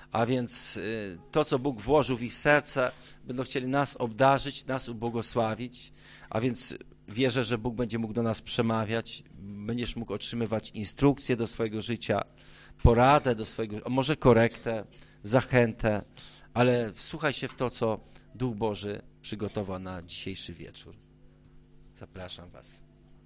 A więc to, co Bóg włożył w ich serce, będą chcieli nas obdarzyć, nas ubłogosławić, a więc wierzę, że Bóg będzie mógł do nas przemawiać, będziesz mógł otrzymywać instrukcje do swojego życia, poradę do swojego, może korektę, zachętę, ale wsłuchaj się w to, co Duch Boży przygotował na dzisiejszy wieczór. Zapraszam was.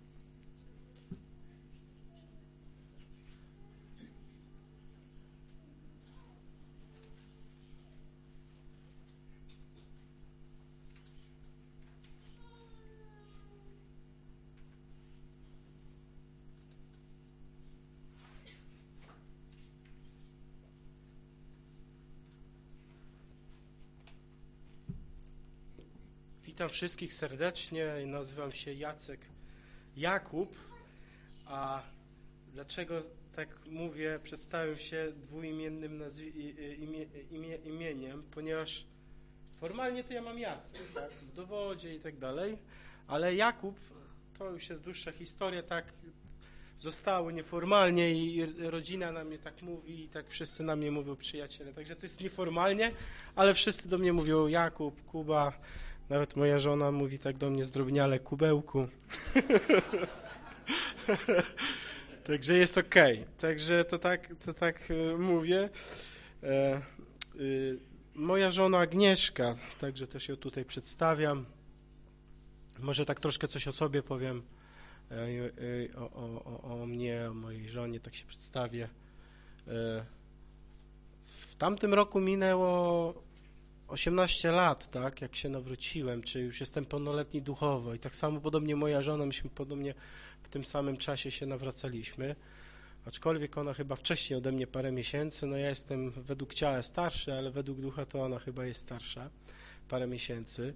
Witam wszystkich serdecznie, nazywam się Jacek Jakub, a dlaczego tak mówię, przedstawiam się dwuimiennym imieniem, ponieważ formalnie to ja mam Jacek, tak, w dowodzie i tak dalej, ale Jakub to już jest dłuższa historia, tak zostało nieformalnie i rodzina na mnie tak mówi i tak wszyscy na mnie mówią przyjaciele, także to jest nieformalnie, ale wszyscy do mnie mówią Jakub, Kuba. Nawet moja żona mówi tak do mnie zdrobniale, kubełku. Także jest okej. Także to tak mówię. Moja żona Agnieszka, także też ją tutaj przedstawiam. Może tak troszkę coś o sobie powiem, o mnie, o mojej żonie, tak się przedstawię. W tamtym roku minęło 18 lat, tak, jak się nawróciłem, czy już jestem pełnoletni duchowo i tak samo podobnie moja żona, myśmy podobnie w tym samym czasie się nawracaliśmy, aczkolwiek ona chyba wcześniej ode mnie parę miesięcy, no ja jestem według ciała starszy, ale według ducha to ona chyba jest starsza, parę miesięcy.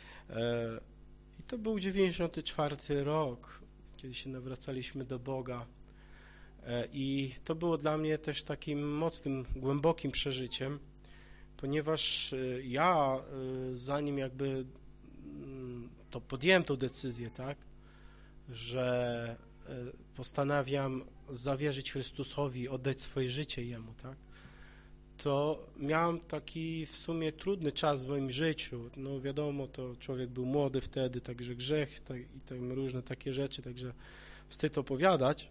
I to był 94 rok, kiedy się nawracaliśmy do Boga i to było dla mnie też takim mocnym, głębokim przeżyciem, ponieważ ja, zanim jakby to podjąłem tą decyzję, tak, że postanawiam zawierzyć Chrystusowi, oddać swoje życie Jemu, tak, to miałem taki w sumie trudny czas w moim życiu. No wiadomo, to człowiek był młody wtedy, także grzech i tam różne takie rzeczy, także wstyd opowiadać,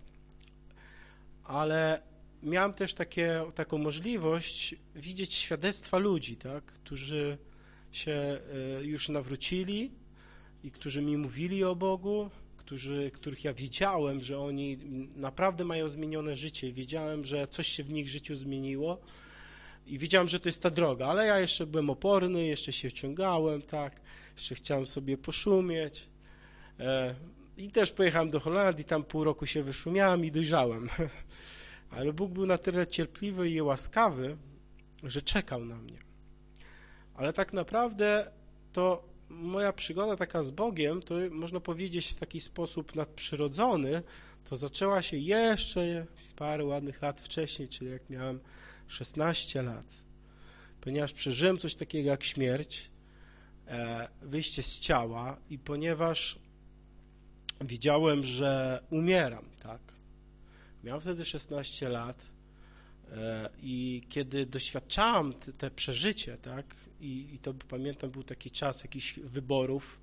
ale miałem też taką możliwość widzieć świadectwa ludzi, tak, którzy się już nawrócili i którzy mi mówili o Bogu, których ja widziałem, że oni naprawdę mają zmienione życie. Wiedziałem, że coś się w nich życiu zmieniło i wiedziałem, że to jest ta droga, ale ja jeszcze byłem oporny, jeszcze się wciągałem, tak, jeszcze chciałem sobie poszumieć i też pojechałem do Holandii, tam pół roku się wyszumiałem i dojrzałem. Ale Bóg był na tyle cierpliwy i łaskawy, że czekał na mnie. Ale tak naprawdę to moja przygoda taka z Bogiem, to można powiedzieć w taki sposób nadprzyrodzony, to zaczęła się jeszcze parę ładnych lat wcześniej, czyli jak miałem 16 lat. Ponieważ przeżyłem coś takiego jak śmierć, wyjście z ciała i ponieważ widziałem, że umieram, tak. Miałem wtedy 16 lat i kiedy doświadczałem te przeżycie, tak, i to pamiętam, był taki czas jakichś wyborów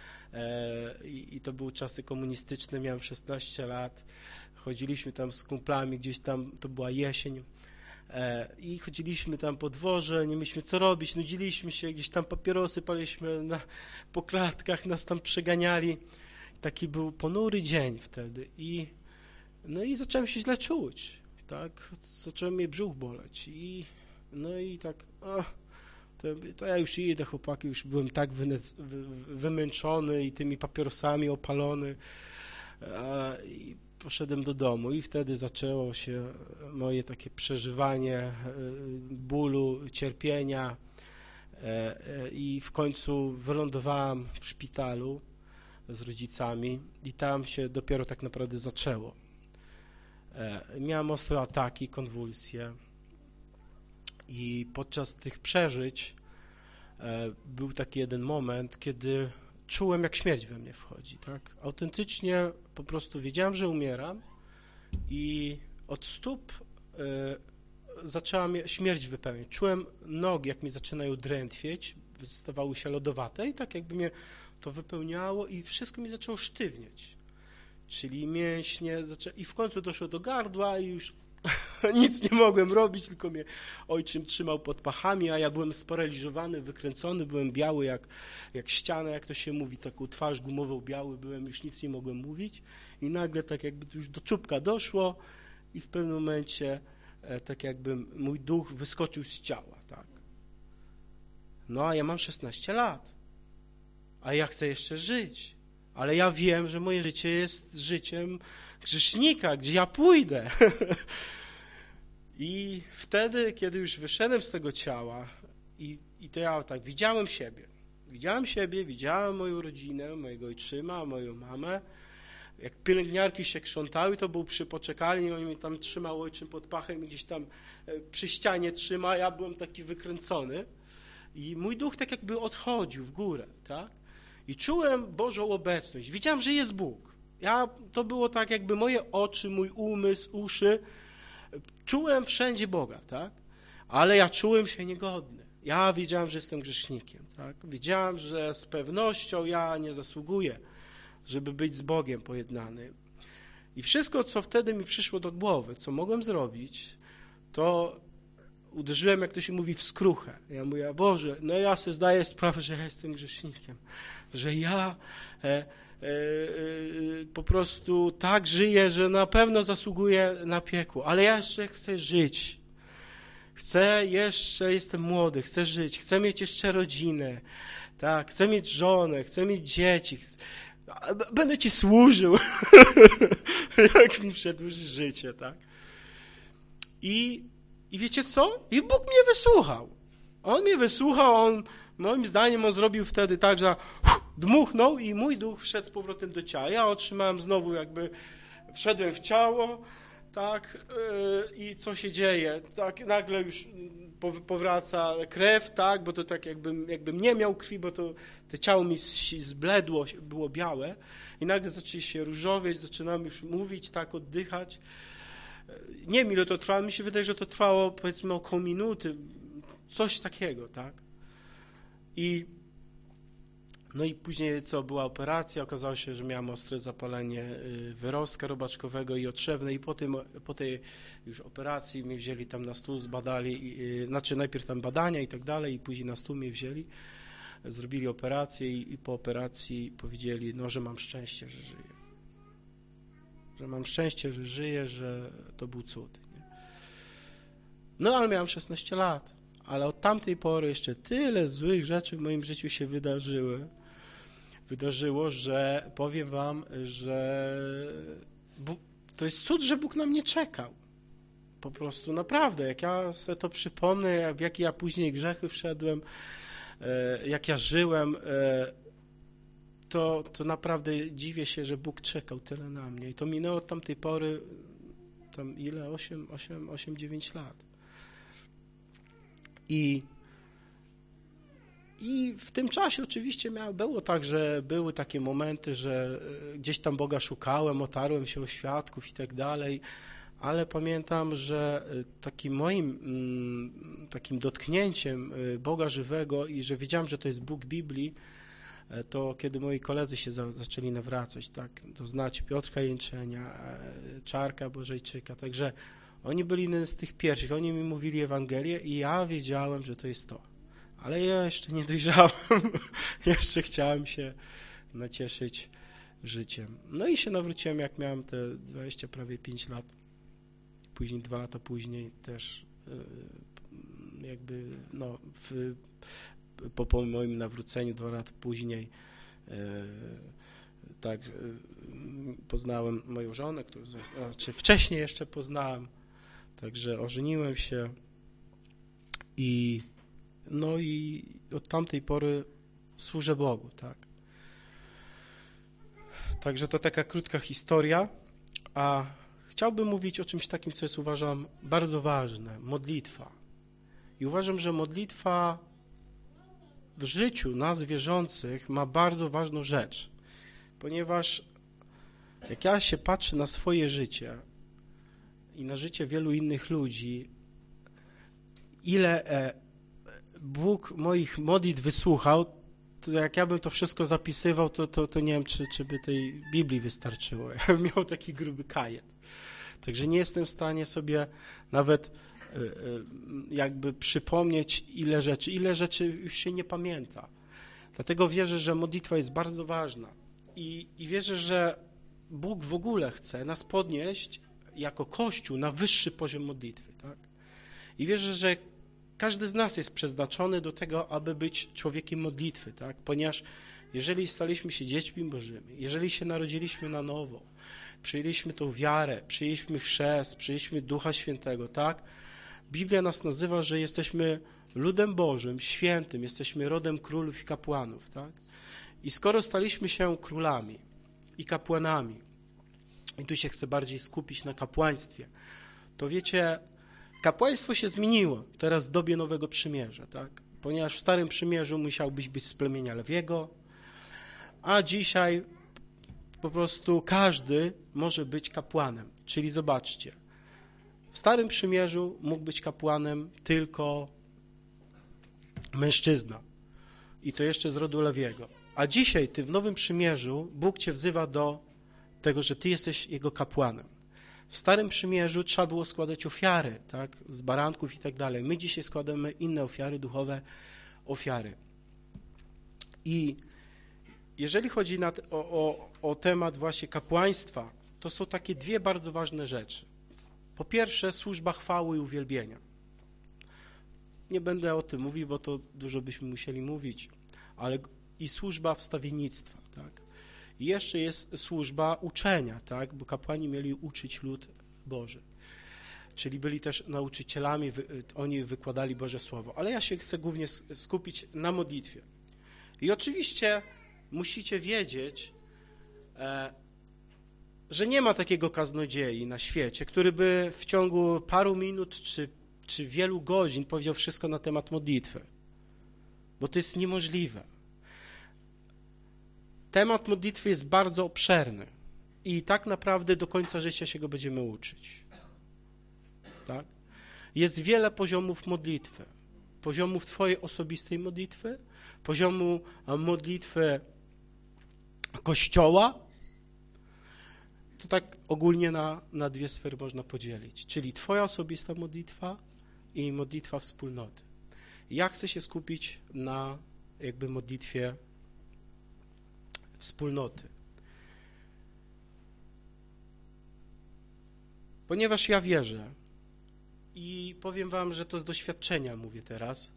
i to były czasy komunistyczne, miałem 16 lat, chodziliśmy tam z kumplami, gdzieś tam, to była jesień i chodziliśmy tam po dworze, nie mieliśmy co robić, nudziliśmy się, gdzieś tam papierosy paliliśmy po klatkach, nas tam przeganiali. Taki był ponury dzień wtedy i zacząłem się źle czuć, tak, zacząłem mnie brzuch boleć i tak, to ja już idę, chłopaki, już byłem tak wymęczony i tymi papierosami opalony i poszedłem do domu i wtedy zaczęło się moje takie przeżywanie bólu, cierpienia i w końcu wylądowałem w szpitalu z rodzicami i tam się dopiero tak naprawdę zaczęło. Miałem ostre ataki, konwulsje i podczas tych przeżyć był taki jeden moment, kiedy czułem, jak śmierć we mnie wchodzi, tak? Autentycznie po prostu wiedziałem, że umieram i od stóp zaczęła mnie śmierć wypełniać. Czułem nogi, jak mi zaczynają drętwieć, stawały się lodowate i tak jakby mnie to wypełniało i wszystko mi zaczęło sztywnieć. Czyli mięśnie, i w końcu doszło do gardła i już nic nie mogłem robić, tylko mnie ojczym trzymał pod pachami, a ja byłem sparaliżowany, wykręcony, byłem biały jak ściana, jak to się mówi, taką twarz gumową biały byłem, już nic nie mogłem mówić i nagle tak jakby już do czubka doszło i w pewnym momencie tak jakby mój duch wyskoczył z ciała, tak. No a ja mam 16 lat, a ja chcę jeszcze żyć, ale ja wiem, że moje życie jest życiem grzesznika, gdzie ja pójdę. I wtedy, kiedy już wyszedłem z tego ciała i to ja tak widziałem siebie, widziałem moją rodzinę, mojego ojczyma, moją mamę. Jak pielęgniarki się krzątały, to był przy poczekalni, on mnie tam trzymał ojczym pod pachem i gdzieś tam przy ścianie trzyma, ja byłem taki wykręcony i mój duch tak jakby odchodził w górę, tak? I czułem Bożą obecność. Widziałem, że jest Bóg. To było tak jakby moje oczy, mój umysł, uszy. Czułem wszędzie Boga, tak? Ale ja czułem się niegodny. Ja wiedziałem, że jestem grzesznikiem, tak? Wiedziałem, że z pewnością ja nie zasługuję, żeby być z Bogiem pojednany. I wszystko, co wtedy mi przyszło do głowy, co mogłem zrobić, to uderzyłem, jak to się mówi, w skruchę. Ja mówię, Boże, no ja sobie zdaję sprawę, że ja jestem grzesznikiem, że ja po prostu tak żyję, że na pewno zasługuję na piekło, ale ja jeszcze chcę żyć. Jestem młody, chcę żyć, chcę mieć jeszcze rodzinę, tak, chcę mieć żonę, chcę mieć dzieci, będę Ci służył, jak mi przedłużysz życie, tak. I wiecie co? I Bóg mnie wysłuchał. On mnie wysłuchał, moim zdaniem on zrobił wtedy tak, że dmuchnął i mój duch wszedł z powrotem do ciała. Ja otrzymałem znowu wszedłem w ciało, tak, i co się dzieje? Tak, nagle już powraca krew, tak, bo to tak jakbym nie miał krwi, bo to ciało mi zbledło, było białe i nagle zaczęli się różowieć, zaczynam już mówić, tak, oddychać. Nie wiem, ile to trwało, mi się wydaje, że to trwało powiedzmy około minuty, coś takiego, tak. No i później była operacja, okazało się, że miałem ostre zapalenie wyrostka robaczkowego i otrzewne i po tej już operacji mnie wzięli tam na stół, zbadali, znaczy najpierw tam badania i tak dalej i później na stół mnie wzięli, zrobili operację i po operacji powiedzieli, no, że mam szczęście, że żyję. Że mam szczęście, że żyję, że to był cud. Nie? No ale miałem 16 lat, ale od tamtej pory jeszcze tyle złych rzeczy w moim życiu się wydarzyło, że powiem wam, że to jest cud, że Bóg na mnie czekał. Po prostu naprawdę, jak ja sobie to przypomnę, w jakie ja później grzechy wszedłem, jak ja żyłem, to naprawdę dziwię się, że Bóg czekał tyle na mnie. I to minęło od tamtej pory, tam ile? 8-9 lat. I w tym czasie oczywiście było tak, że były takie momenty, że gdzieś tam Boga szukałem, otarłem się o świadków i tak dalej, ale pamiętam, że takim moim takim dotknięciem Boga żywego i że wiedziałem, że to jest Bóg Biblii, to kiedy moi koledzy się zaczęli nawracać, tak, to znacie Piotrka Jęczenia, Czarka Bożejczyka, także oni byli jeden z tych pierwszych, oni mi mówili Ewangelię i ja wiedziałem, że to jest to. Ale ja jeszcze nie dojrzałem, jeszcze chciałem się nacieszyć życiem. No i się nawróciłem, jak miałem te 20, prawie 5 lat. Później 2 lata później też jakby, no, po moim nawróceniu 2 lata później tak poznałem moją żonę, którą wcześniej jeszcze poznałem, także ożeniłem się i od tamtej pory służę Bogu, tak. Także to taka krótka historia, a chciałbym mówić o czymś takim, co jest, uważam, bardzo ważne, modlitwa. I uważam, że modlitwa w życiu nas wierzących ma bardzo ważną rzecz, ponieważ jak ja się patrzę na swoje życie i na życie wielu innych ludzi, ile Bóg moich modlitw wysłuchał, to jak ja bym to wszystko zapisywał, to nie wiem, czy by tej Biblii wystarczyło. Ja bym miał taki gruby kajet. Także nie jestem w stanie sobie nawet jakby przypomnieć ile rzeczy już się nie pamięta. Dlatego wierzę, że modlitwa jest bardzo ważna i wierzę, że Bóg w ogóle chce nas podnieść jako Kościół na wyższy poziom modlitwy. Tak? I wierzę, że każdy z nas jest przeznaczony do tego, aby być człowiekiem modlitwy, tak? Ponieważ jeżeli staliśmy się dziećmi Bożymi, jeżeli się narodziliśmy na nowo, przyjęliśmy tą wiarę, przyjęliśmy chrzest, przyjęliśmy Ducha Świętego, tak? Biblia nas nazywa, że jesteśmy ludem Bożym, świętym, jesteśmy rodem królów i kapłanów, tak? I skoro staliśmy się królami i kapłanami, i tu się chcę bardziej skupić na kapłaństwie, to wiecie, kapłaństwo się zmieniło teraz w dobie Nowego Przymierza, tak? Ponieważ w Starym Przymierzu musiałbyś być z plemienia Lewiego, a dzisiaj po prostu każdy może być kapłanem. Czyli zobaczcie, w Starym Przymierzu mógł być kapłanem tylko mężczyzna i to jeszcze z rodu Lewiego. A dzisiaj ty w Nowym Przymierzu Bóg cię wzywa do tego, że ty jesteś Jego kapłanem. W Starym Przymierzu trzeba było składać ofiary, tak, z baranków i tak dalej. My dzisiaj składamy inne ofiary, duchowe ofiary. I jeżeli chodzi o temat właśnie kapłaństwa, to są takie dwie bardzo ważne rzeczy. Po pierwsze, służba chwały i uwielbienia. Nie będę o tym mówił, bo to dużo byśmy musieli mówić, ale i służba wstawiennictwa, tak. I jeszcze jest służba uczenia, tak, bo kapłani mieli uczyć lud Boży. Czyli byli też nauczycielami, oni wykładali Boże Słowo. Ale ja się chcę głównie skupić na modlitwie. I oczywiście musicie wiedzieć, że nie ma takiego kaznodziei na świecie, który by w ciągu paru minut czy wielu godzin powiedział wszystko na temat modlitwy. Bo to jest niemożliwe. Temat modlitwy jest bardzo obszerny i tak naprawdę do końca życia się go będziemy uczyć. Tak? Jest wiele poziomów modlitwy. Poziomów twojej osobistej modlitwy, poziomu modlitwy Kościoła. To tak ogólnie na dwie sfery można podzielić. Czyli twoja osobista modlitwa i modlitwa wspólnoty. Ja chcę się skupić na jakby modlitwie wspólnoty. Ponieważ ja wierzę i powiem wam, że to z doświadczenia mówię teraz,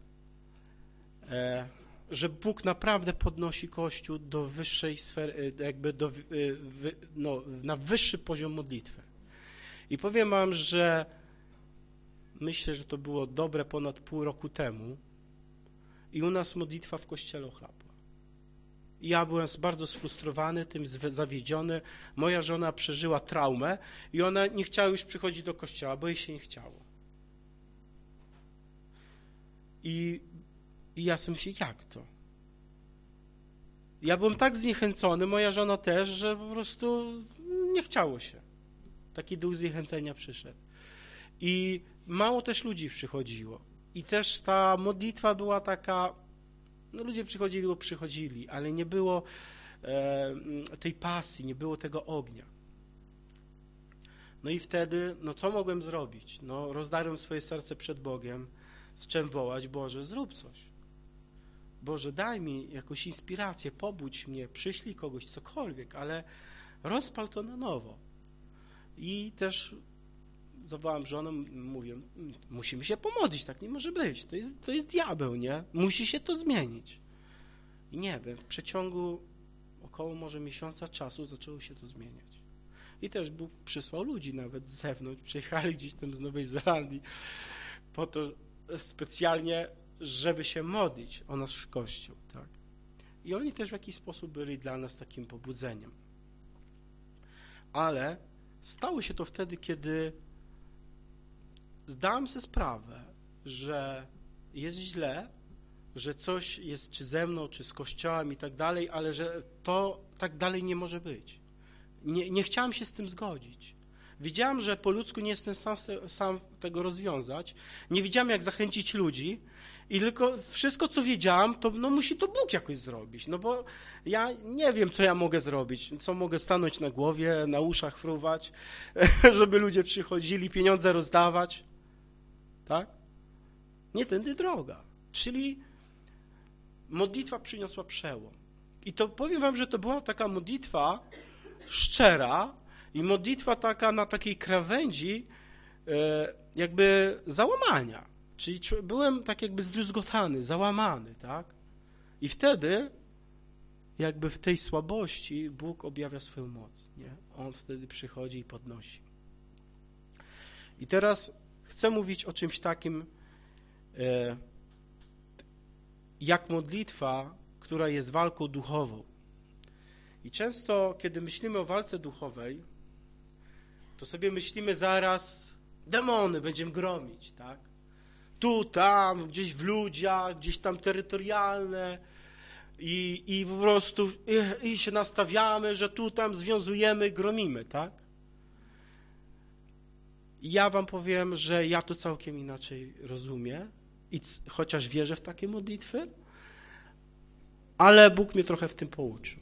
że Bóg naprawdę podnosi Kościół do wyższej sfery, jakby na wyższy poziom modlitwy. I powiem wam, że myślę, że to było dobre ponad pół roku temu i u nas modlitwa w kościele ochlapła. Ja byłem bardzo sfrustrowany, tym zawiedziony. Moja żona przeżyła traumę i ona nie chciała już przychodzić do kościoła, bo jej się nie chciało. I ja sobie myślę, jak to? Ja byłem tak zniechęcony, moja żona też, że po prostu nie chciało się. Taki duch zniechęcenia przyszedł. I mało też ludzi przychodziło. I też ta modlitwa była taka, no ludzie przychodzili, bo przychodzili, ale nie było tej pasji, nie było tego ognia. No i wtedy, no co mogłem zrobić? No rozdarłem swoje serce przed Bogiem, z czym wołać, Boże, zrób coś. Boże, daj mi jakąś inspirację, pobudź mnie, przyślij kogoś, cokolwiek, ale rozpal to na nowo. I też zawołałem żonę, mówię, musimy się pomodlić, tak nie może być. To jest diabeł, nie? Musi się to zmienić. I nie wiem, w przeciągu około może miesiąca czasu zaczęło się to zmieniać. I też Bóg przysłał ludzi nawet z zewnątrz, przyjechali gdzieś tam z Nowej Zelandii po to specjalnie, żeby się modlić o nasz Kościół, tak? I oni też w jakiś sposób byli dla nas takim pobudzeniem. Ale stało się to wtedy, kiedy zdałem sobie sprawę, że jest źle, że coś jest czy ze mną, czy z Kościołem i tak dalej, ale że to tak dalej nie może być. Nie chciałem się z tym zgodzić. Widziałem, że po ludzku nie jestem sam tego rozwiązać. Nie wiedziałem, jak zachęcić ludzi. I tylko wszystko, co wiedziałam, to musi to Bóg jakoś zrobić. No bo ja nie wiem, co ja mogę zrobić. Co mogę stanąć na głowie, na uszach fruwać, żeby ludzie przychodzili, pieniądze rozdawać. Tak? Nie tędy droga. Czyli modlitwa przyniosła przełom. I to powiem wam, że to była taka modlitwa szczera i modlitwa taka na takiej krawędzi jakby załamania. Czyli byłem tak jakby zdruzgotany, załamany, tak? I wtedy jakby w tej słabości Bóg objawia swoją moc, nie? On wtedy przychodzi i podnosi. I teraz chcę mówić o czymś takim, jak modlitwa, która jest walką duchową. I często, kiedy myślimy o walce duchowej, to sobie myślimy zaraz, demony będziemy gromić, tak? Tu, tam, gdzieś w ludziach, gdzieś tam terytorialne i po prostu i się nastawiamy, że tu, tam związujemy, gromimy, tak? I ja wam powiem, że ja to całkiem inaczej rozumiem, chociaż wierzę w takie modlitwy, ale Bóg mnie trochę w tym pouczył.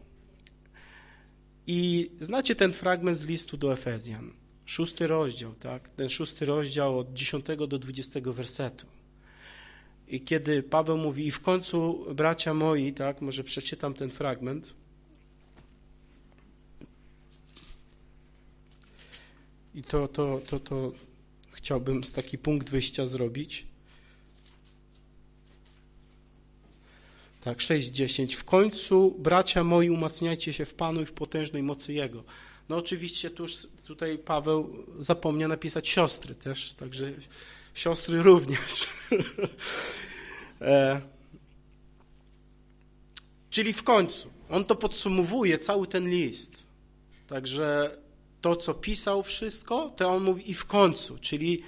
I znacie ten fragment z listu do Efezjan, 6 rozdział, tak? Ten 6 rozdział od 10 do 20 wersetu. I kiedy Paweł mówi, i w końcu, bracia moi, tak, może przeczytam ten fragment. I to chciałbym taki punkt wyjścia zrobić. Tak, 6:10. W końcu, bracia moi, umacniajcie się w Panu i w potężnej mocy Jego. No oczywiście tutaj Paweł zapomniał napisać siostry też, także siostry również. Czyli w końcu. On to podsumowuje, cały ten list. Także to, co pisał wszystko, to on mówi i w końcu, czyli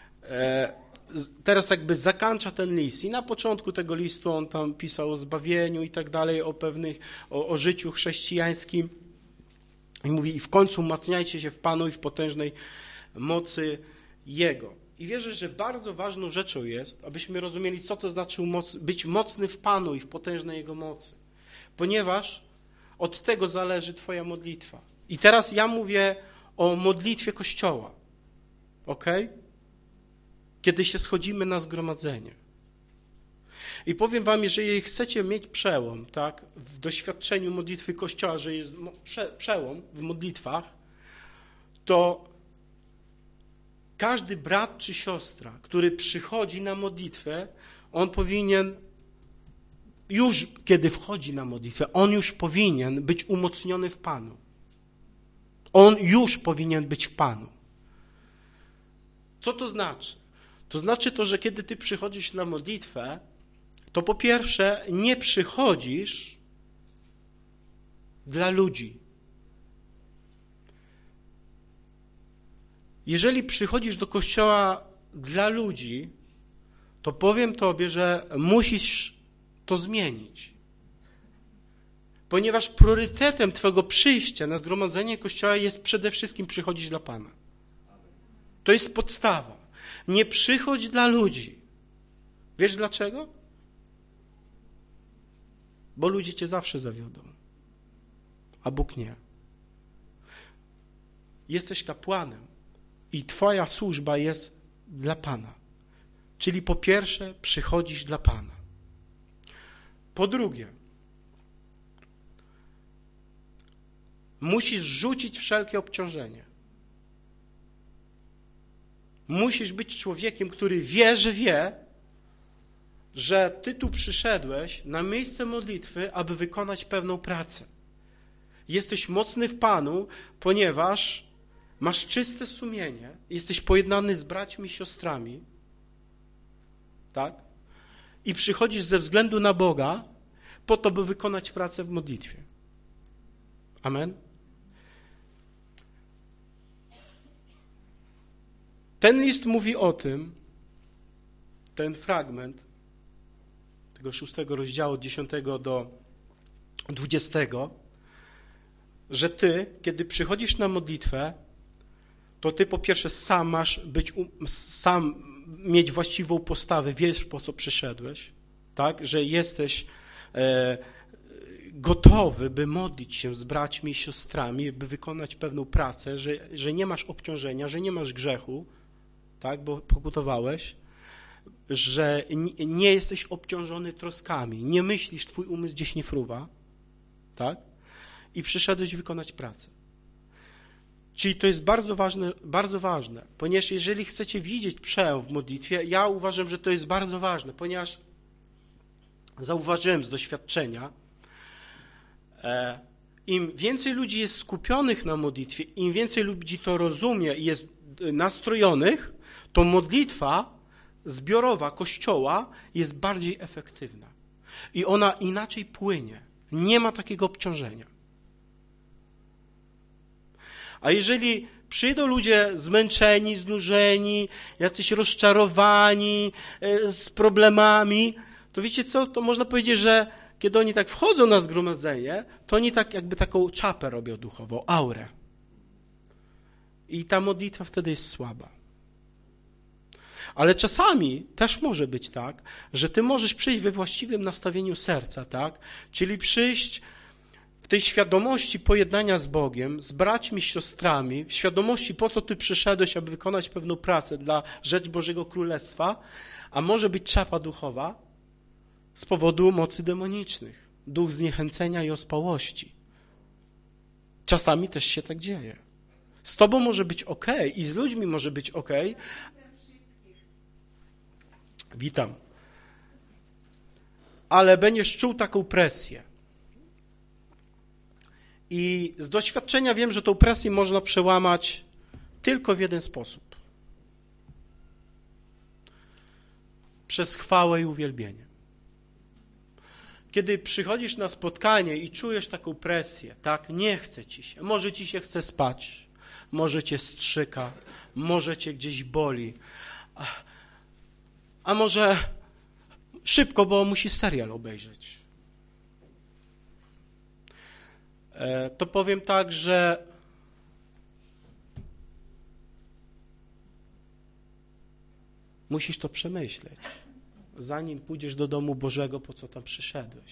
teraz jakby zakończa ten list. I na początku tego listu on tam pisał o zbawieniu i tak dalej, o życiu chrześcijańskim. I mówi, i w końcu umacniajcie się w Panu i w potężnej mocy Jego. I wierzę, że bardzo ważną rzeczą jest, abyśmy rozumieli, co to znaczy być mocny w Panu i w potężnej Jego mocy. Ponieważ od tego zależy twoja modlitwa. I teraz ja mówię o modlitwie Kościoła. Ok? Kiedy się schodzimy na zgromadzenie. I powiem wam, jeżeli chcecie mieć przełom, tak, w doświadczeniu modlitwy Kościoła, że jest przełom w modlitwach, to każdy brat czy siostra, który przychodzi na modlitwę, on powinien już, kiedy wchodzi na modlitwę, on już powinien być umocniony w Panu. On już powinien być w Panu. Co to znaczy? To znaczy to, że kiedy ty przychodzisz na modlitwę, to po pierwsze nie przychodzisz dla ludzi. Jeżeli przychodzisz do kościoła dla ludzi, to powiem tobie, że musisz to zmienić. Ponieważ priorytetem twojego przyjścia na zgromadzenie kościoła jest przede wszystkim przychodzić dla Pana. To jest podstawa. Nie przychodź dla ludzi. Wiesz dlaczego? Bo ludzie cię zawsze zawiodą, a Bóg nie. Jesteś kapłanem i twoja służba jest dla Pana. Czyli po pierwsze przychodzisz dla Pana. Po drugie, musisz rzucić wszelkie obciążenie. Musisz być człowiekiem, który wie, że ty tu przyszedłeś na miejsce modlitwy, aby wykonać pewną pracę. Jesteś mocny w Panu, ponieważ masz czyste sumienie, jesteś pojednany z braćmi i siostrami, tak? I przychodzisz ze względu na Boga po to, by wykonać pracę w modlitwie. Amen? Ten list mówi o tym, ten fragment tego 6 rozdziału od 10 do 20, że ty, kiedy przychodzisz na modlitwę, to ty po pierwsze sam masz mieć właściwą postawę, wiesz po co przyszedłeś, tak, że jesteś gotowy, by modlić się z braćmi i siostrami, by wykonać pewną pracę, że nie masz obciążenia, że nie masz grzechu, tak, bo pokutowałeś, że nie jesteś obciążony troskami, nie myślisz, twój umysł gdzieś nie fruwa, tak, i przyszedłeś wykonać pracę. Czyli to jest bardzo ważne, ponieważ jeżeli chcecie widzieć przełom w modlitwie, ja uważam, że to jest bardzo ważne, ponieważ zauważyłem z doświadczenia, im więcej ludzi jest skupionych na modlitwie, im więcej ludzi to rozumie i jest nastrojonych, to modlitwa zbiorowa Kościoła jest bardziej efektywna. I ona inaczej płynie. Nie ma takiego obciążenia. A jeżeli przyjdą ludzie zmęczeni, znużeni, jacyś rozczarowani, z problemami, to wiecie co? To można powiedzieć, że kiedy oni tak wchodzą na zgromadzenie, to oni tak jakby taką czapę robią duchową, aurę. I ta modlitwa wtedy jest słaba. Ale czasami też może być tak, że ty możesz przyjść we właściwym nastawieniu serca, tak? Czyli przyjść w tej świadomości pojednania z Bogiem, z braćmi, siostrami, w świadomości, po co ty przyszedłeś, aby wykonać pewną pracę dla rzecz Bożego Królestwa, a może być czapa duchowa z powodu mocy demonicznych, duch zniechęcenia i ospałości. Czasami też się tak dzieje. Z tobą może być okej i z ludźmi może być okej. Witam. Ale będziesz czuł taką presję. I z doświadczenia wiem, że tą presję można przełamać tylko w jeden sposób. Przez chwałę i uwielbienie. Kiedy przychodzisz na spotkanie i czujesz taką presję, tak, nie chce ci się, może ci się chce spać, może cię strzyka, może cię gdzieś boli, a może szybko, bo musi serial obejrzeć. To powiem tak, że musisz to przemyśleć, zanim pójdziesz do domu Bożego, po co tam przyszedłeś.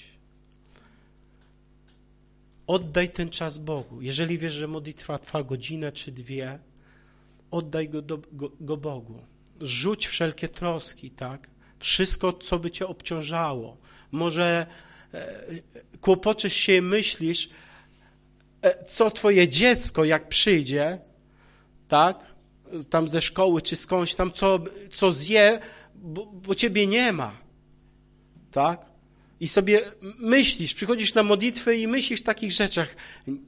Oddaj ten czas Bogu. Jeżeli wiesz, że modlitwa trwa godzinę czy 2, oddaj go Bogu. Rzuć wszelkie troski, tak? Wszystko, co by cię obciążało. Może kłopoczysz się i myślisz, co twoje dziecko, jak przyjdzie, tak? Tam ze szkoły czy skądś tam, co zje, bo ciebie nie ma, tak? I sobie myślisz, przychodzisz na modlitwę i myślisz o takich rzeczach.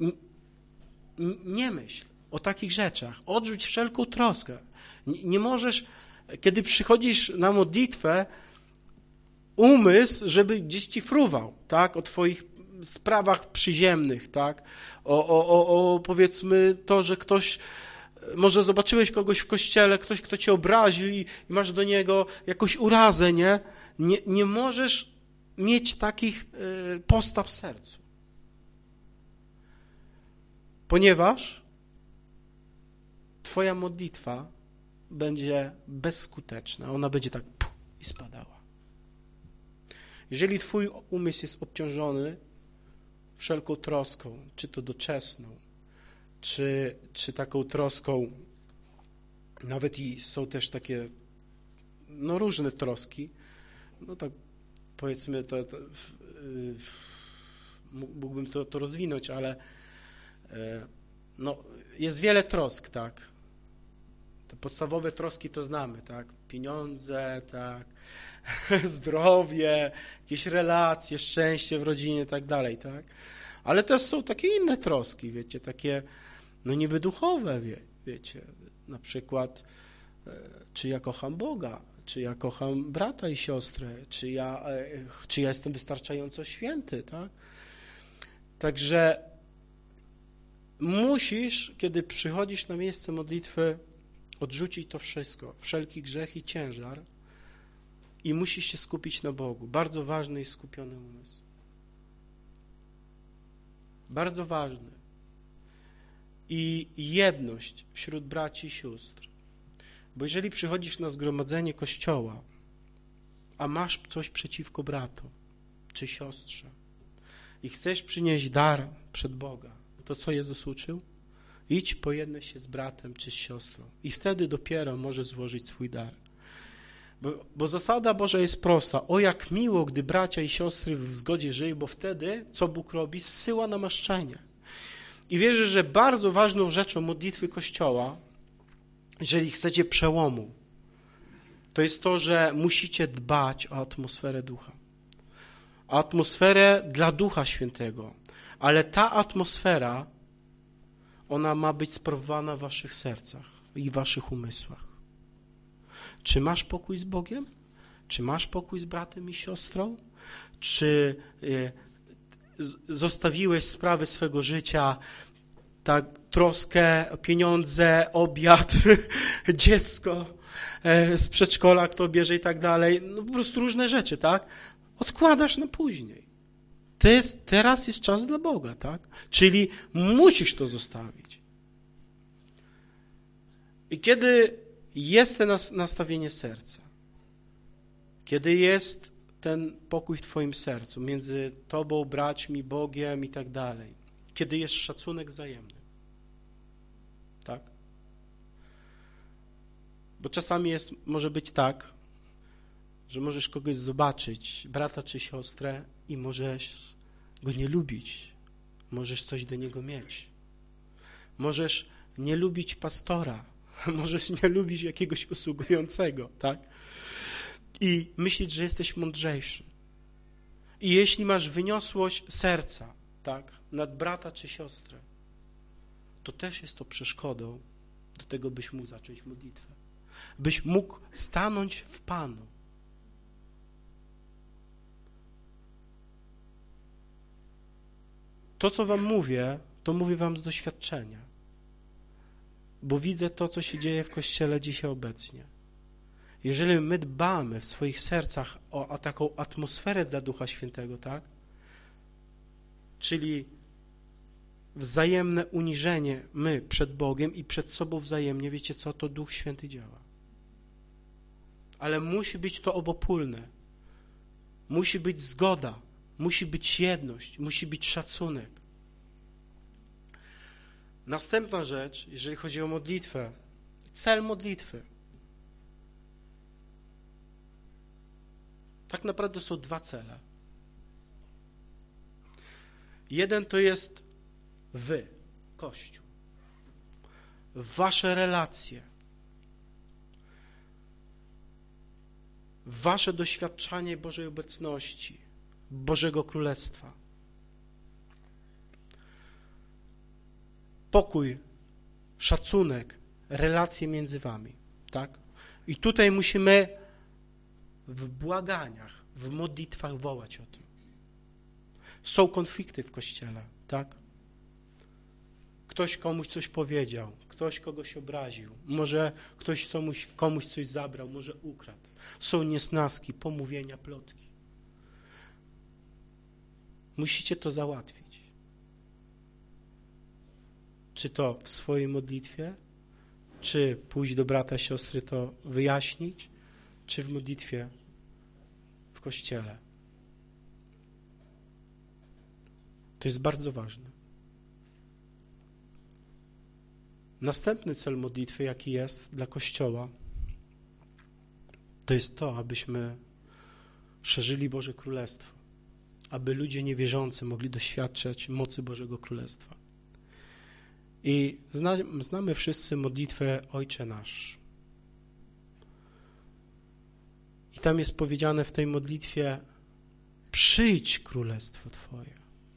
Nie myśl o takich rzeczach. Odrzuć wszelką troskę. Nie możesz, kiedy przychodzisz na modlitwę, umysł, żeby gdzieś ci fruwał, tak? O twoich sprawach przyziemnych, tak? O powiedzmy to, że ktoś, może zobaczyłeś kogoś w kościele, ktoś, kto cię obraził i masz do niego jakąś urazę, nie? Nie możesz mieć takich postaw w sercu. Ponieważ twoja modlitwa będzie bezskuteczna. Ona będzie tak i spadała. Jeżeli twój umysł jest obciążony wszelką troską, czy to doczesną, czy taką troską, nawet i są też takie różne troski, tak powiedzmy, mógłbym to rozwinąć, ale jest wiele trosk, tak. Te podstawowe troski to znamy, tak. Pieniądze, tak, zdrowie, jakieś relacje, szczęście w rodzinie, tak dalej, tak. Ale też są takie inne troski, wiecie, takie niby duchowe, wiecie, na przykład czy ja kocham Boga, czy ja kocham brata i siostrę, czy ja jestem wystarczająco święty, tak? Także musisz, kiedy przychodzisz na miejsce modlitwy, odrzucić to wszystko, wszelki grzech i ciężar i musisz się skupić na Bogu. Bardzo ważny jest skupiony umysł. Bardzo ważny. i jedność wśród braci i sióstr. Bo jeżeli przychodzisz na zgromadzenie Kościoła, a masz coś przeciwko bratu czy siostrze i chcesz przynieść dar przed Boga, to co Jezus uczył? Idź, pojednaj się z bratem czy z siostrą i wtedy dopiero możesz złożyć swój dar. Bo zasada Boża jest prosta. O, jak miło, gdy bracia i siostry w zgodzie żyją, bo wtedy, co Bóg robi? Zsyła namaszczenie. I wierzę, że bardzo ważną rzeczą modlitwy Kościoła, jeżeli chcecie przełomu, to jest to, że musicie dbać o atmosferę ducha. O atmosferę dla Ducha Świętego. Ale ta atmosfera, ona ma być sprawowana w waszych sercach i w waszych umysłach. Czy masz pokój z Bogiem? Czy masz pokój z bratem i siostrą? Czy zostawiłeś sprawy swego życia, tak, troskę o pieniądze, obiad, dziecko z przedszkola, kto bierze i tak dalej, no po prostu różne rzeczy, tak? Odkładasz na później. Teraz jest czas dla Boga, tak? Czyli musisz to zostawić. I kiedy jest to nastawienie serca, kiedy jest ten pokój w twoim sercu, między tobą, braćmi, Bogiem i tak dalej, kiedy jest szacunek wzajemny, tak? Bo czasami może być tak, że możesz kogoś zobaczyć, brata czy siostrę i możesz go nie lubić, możesz coś do niego mieć, możesz nie lubić pastora, możesz nie lubić jakiegoś usługującego, tak? I myśleć, że jesteś mądrzejszy. I jeśli masz wyniosłość serca, tak, nad brata czy siostrę, to też jest to przeszkodą do tego, byś mógł zacząć modlitwę. Byś mógł stanąć w Panu. To, co wam mówię, to mówię wam z doświadczenia. Bo widzę to, co się dzieje w Kościele dzisiaj obecnie. Jeżeli my dbamy w swoich sercach o taką atmosferę dla Ducha Świętego, tak? Czyli wzajemne uniżenie my przed Bogiem i przed sobą wzajemnie, wiecie co, to Duch Święty działa. Ale musi być to obopólne. Musi być zgoda, musi być jedność, musi być szacunek. Następna rzecz, jeżeli chodzi o modlitwę, cel modlitwy. Tak naprawdę są dwa cele. Jeden to jest wy, Kościół. Wasze relacje. Wasze doświadczanie Bożej obecności, Bożego Królestwa. Pokój, szacunek, relacje między wami, tak? I tutaj musimy w błaganiach, w modlitwach wołać o tym. Są konflikty w Kościele, tak? Ktoś komuś coś powiedział, ktoś kogoś obraził, może ktoś komuś coś zabrał, może ukradł. Są niesnaski, pomówienia, plotki. Musicie to załatwić. Czy to w swojej modlitwie, czy pójść do brata, siostry, to wyjaśnić, czy w modlitwie w Kościele. To jest bardzo ważne. Następny cel modlitwy, jaki jest dla Kościoła, to jest to, abyśmy szerzyli Boże Królestwo, aby ludzie niewierzący mogli doświadczać mocy Bożego Królestwa. I znamy wszyscy modlitwę Ojcze Nasz. I tam jest powiedziane w tej modlitwie: przyjdź Królestwo Twoje,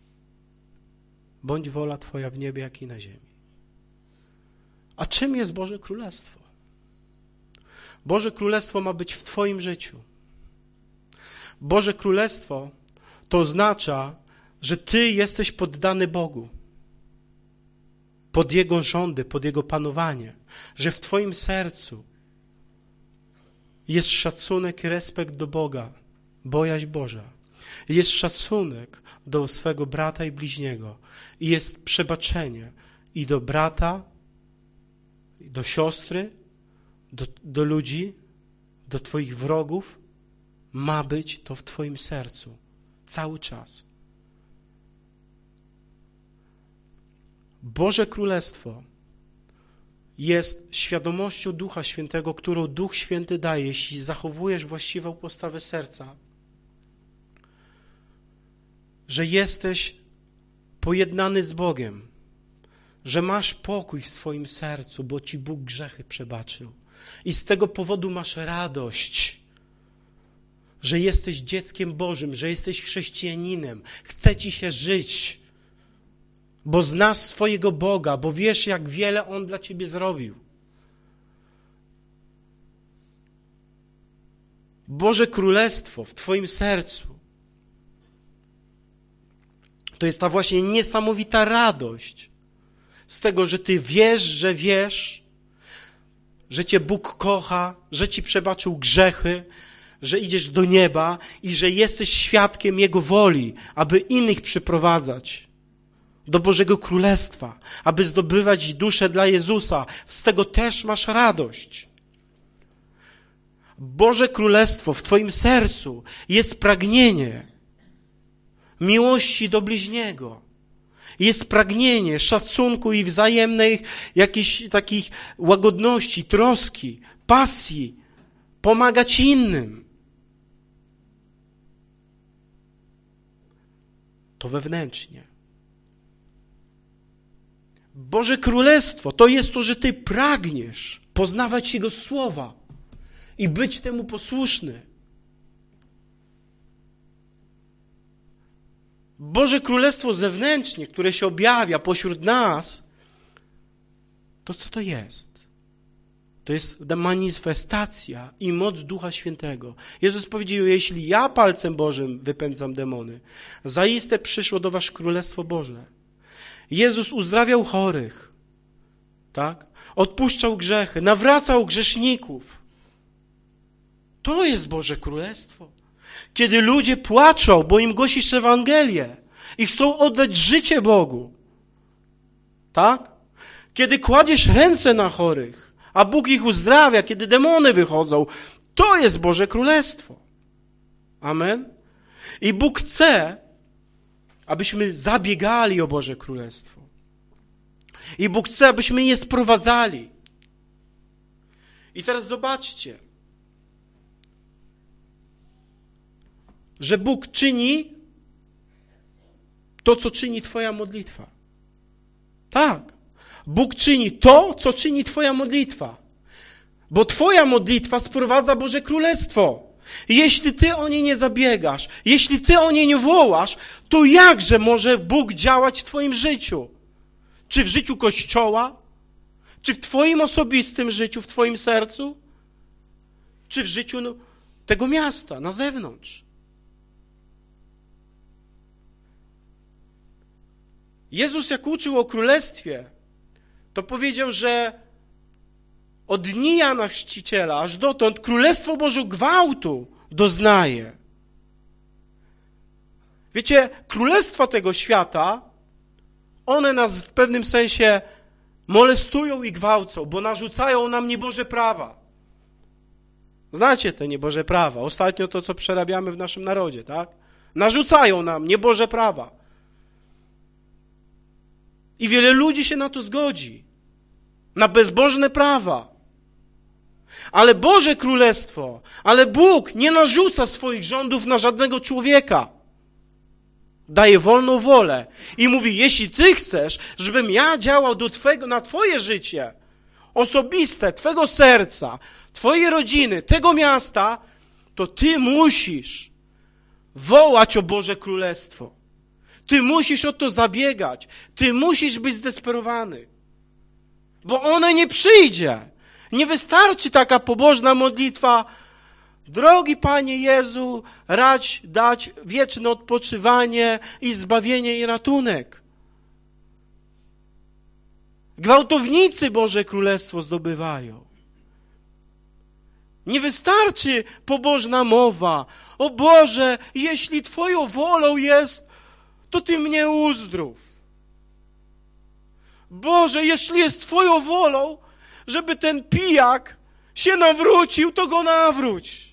bądź wola Twoja w niebie, jak i na ziemi. A czym jest Boże Królestwo? Boże Królestwo ma być w Twoim życiu. Boże Królestwo to oznacza, że Ty jesteś poddany Bogu, pod Jego rządy, pod Jego panowanie, że w Twoim sercu jest szacunek i respekt do Boga, bojaźń Boża. Jest szacunek do swego brata i bliźniego i jest przebaczenie, i do brata, i do siostry, do ludzi, do twoich wrogów, ma być to w twoim sercu cały czas. Boże Królestwo jest świadomością Ducha Świętego, którą Duch Święty daje, jeśli zachowujesz właściwą postawę serca, że jesteś pojednany z Bogiem, że masz pokój w swoim sercu, bo ci Bóg grzechy przebaczył. I z tego powodu masz radość, że jesteś dzieckiem Bożym, że jesteś chrześcijaninem. Chce ci się żyć, bo znasz swojego Boga, bo wiesz, jak wiele On dla ciebie zrobił. Boże Królestwo w twoim sercu to jest ta właśnie niesamowita radość z tego, że ty wiesz, że cię Bóg kocha, że ci przebaczył grzechy, że idziesz do nieba i że jesteś świadkiem Jego woli, aby innych przyprowadzać do Bożego Królestwa, aby zdobywać duszę dla Jezusa. Z tego też masz radość. Boże Królestwo w twoim sercu jest pragnienie miłości do bliźniego. Jest pragnienie szacunku i wzajemnej jakiejś takich łagodności, troski, pasji, pomagać innym. To wewnętrznie. Boże Królestwo to jest to, że ty pragniesz poznawać Jego słowa i być temu posłuszny. Boże Królestwo zewnętrznie, które się objawia pośród nas, to co to jest? To jest manifestacja i moc Ducha Świętego. Jezus powiedział, jeśli ja palcem Bożym wypędzam demony, zaiste przyszło do was Królestwo Boże. Jezus uzdrawiał chorych, tak? Odpuszczał grzechy, nawracał grzeszników. To jest Boże Królestwo. Kiedy ludzie płaczą, bo im głosisz Ewangelię i chcą oddać życie Bogu, tak? Kiedy kładziesz ręce na chorych, a Bóg ich uzdrawia, kiedy demony wychodzą, to jest Boże Królestwo. Amen? I Bóg chce, abyśmy zabiegali o Boże Królestwo. I Bóg chce, abyśmy je sprowadzali. I teraz zobaczcie, że Bóg czyni to, co czyni twoja modlitwa. Tak. Bóg czyni to, co czyni twoja modlitwa. Bo twoja modlitwa sprowadza Boże Królestwo. Jeśli ty o nie nie zabiegasz, jeśli ty o nie nie wołasz, to jakże może Bóg działać w twoim życiu? Czy w życiu Kościoła? Czy w twoim osobistym życiu, w twoim sercu? Czy w życiu tego miasta, na zewnątrz? Jezus, jak uczył o Królestwie, to powiedział, że od dni Jana Chrzciciela aż dotąd Królestwo Boże gwałtu doznaje. Wiecie, królestwa tego świata, one nas w pewnym sensie molestują i gwałcą, bo narzucają nam nieboże prawa. Znacie te nieboże prawa. Ostatnio to, co przerabiamy w naszym narodzie, tak? Narzucają nam nieboże prawa. I wiele ludzi się na to zgodzi. Na bezbożne prawa. Ale Boże Królestwo, ale Bóg nie narzuca swoich rządów na żadnego człowieka. Daje wolną wolę i mówi, jeśli ty chcesz, żebym ja działał na twoje życie osobiste, twego serca, twojej rodziny, tego miasta, to ty musisz wołać o Boże Królestwo. Ty musisz o to zabiegać. Ty musisz być zdesperowany. Bo ono nie przyjdzie. Nie wystarczy taka pobożna modlitwa. Drogi Panie Jezu, racz dać wieczne odpoczywanie i zbawienie i ratunek. Gwałtownicy Boże Królestwo zdobywają. Nie wystarczy pobożna mowa. O Boże, jeśli Twoją wolą jest, to Ty mnie uzdrów. Boże, jeśli jest Twoją wolą, żeby ten pijak się nawrócił, to go nawróć.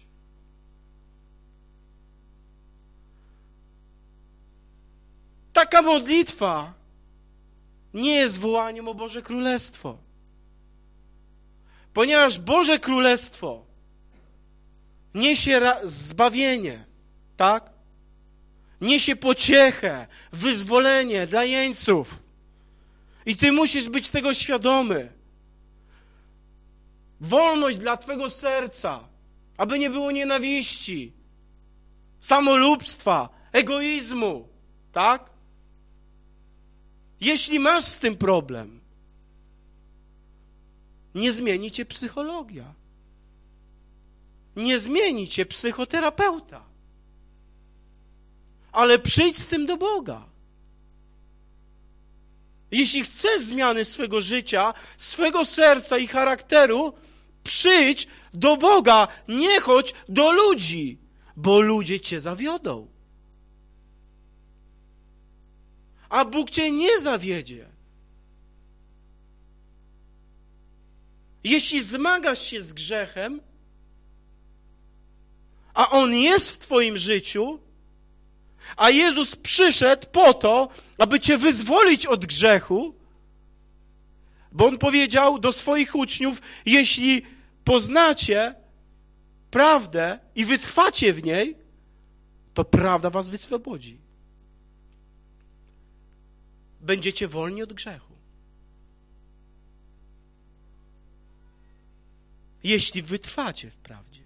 Taka modlitwa nie jest wołaniem o Boże Królestwo. Ponieważ Boże Królestwo niesie zbawienie, tak? Niesie pociechę, wyzwolenie dla jeńców. I ty musisz być tego świadomy. Wolność dla twego serca, aby nie było nienawiści, samolubstwa, egoizmu, tak? Jeśli masz z tym problem, nie zmieni cię psychologia. Nie zmieni cię psychoterapeuta. Ale przyjdź z tym do Boga. Jeśli chcesz zmiany swego życia, swego serca i charakteru, przyjdź do Boga, nie chodź do ludzi, bo ludzie cię zawiodą. A Bóg cię nie zawiedzie. Jeśli zmagasz się z grzechem, a on jest w twoim życiu, a Jezus przyszedł po to, aby cię wyzwolić od grzechu, bo on powiedział do swoich uczniów, jeśli poznacie prawdę i wytrwacie w niej, to prawda was wyswobodzi. Będziecie wolni od grzechu. Jeśli wytrwacie w prawdzie.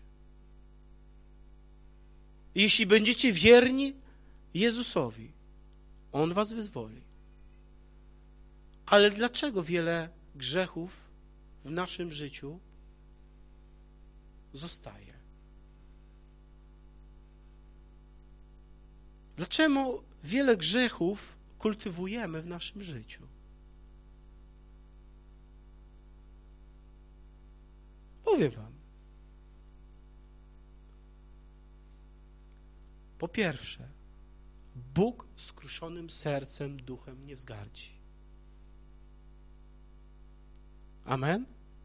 Jeśli będziecie wierni Jezusowi, On was wyzwoli. Ale dlaczego wiele grzechów w naszym życiu zostaje? Dlaczego wiele grzechów kultywujemy w naszym życiu? Powiem wam. Po pierwsze, Bóg skruszonym sercem, duchem nie wzgardzi. Amen?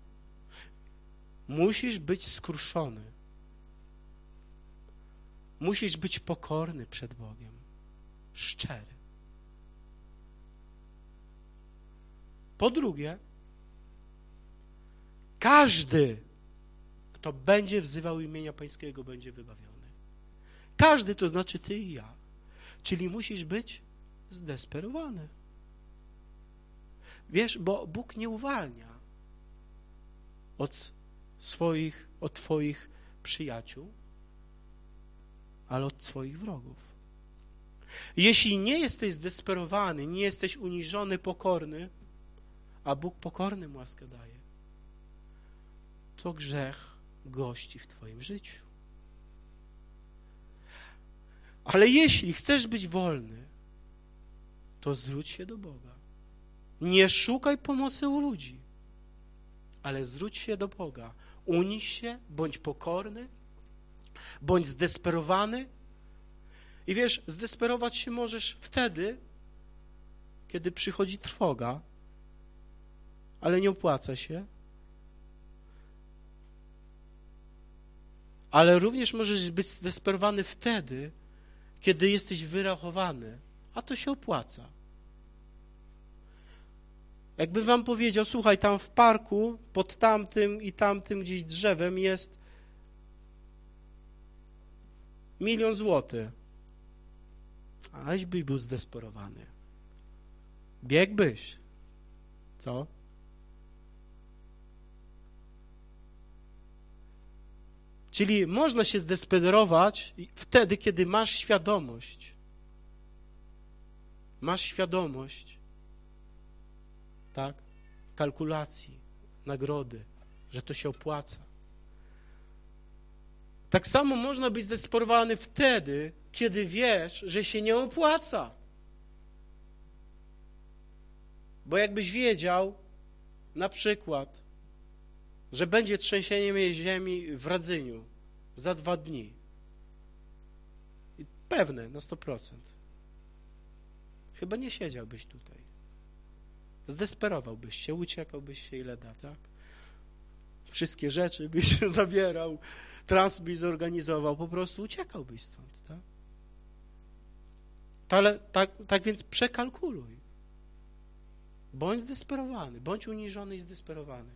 Musisz być skruszony. Musisz być pokorny przed Bogiem. Szczery. Po drugie, każdy, kto będzie wzywał imienia Pańskiego, będzie wybawiony. Każdy, to znaczy ty i ja. Czyli musisz być zdesperowany. Wiesz, bo Bóg nie uwalnia od twoich przyjaciół, ale od swoich wrogów. Jeśli nie jesteś zdesperowany, nie jesteś uniżony, pokorny, a Bóg pokornym łaskę daje, to grzech gości w twoim życiu. Ale jeśli chcesz być wolny, to zwróć się do Boga. Nie szukaj pomocy u ludzi, ale zwróć się do Boga. Uniś się, bądź pokorny, bądź zdesperowany. I wiesz, zdesperować się możesz wtedy, kiedy przychodzi trwoga, ale nie opłaca się. Ale również możesz być zdesperowany wtedy, kiedy jesteś wyrachowany, a to się opłaca. Jakbym wam powiedział, słuchaj, tam w parku, pod tamtym i tamtym gdzieś drzewem jest 1 000 000 złotych. Aś byś był zdesperowany. Biegłbyś. Co? Czyli można się zdesperować wtedy, kiedy masz świadomość. Masz świadomość, tak, kalkulacji, nagrody, że to się opłaca. Tak samo można być zdesperowany wtedy, kiedy wiesz, że się nie opłaca. Bo jakbyś wiedział, na przykład, że będzie trzęsienie ziemi w Radzyniu za 2 dni. I pewne, na 100%. Chyba nie siedziałbyś tutaj. Zdesperowałbyś się, uciekałbyś się ile da, tak? Wszystkie rzeczy byś zabierał, transport byś zorganizował, po prostu uciekałbyś stąd, tak? Ale tak więc przekalkuluj. Bądź zdesperowany, bądź uniżony i zdesperowany.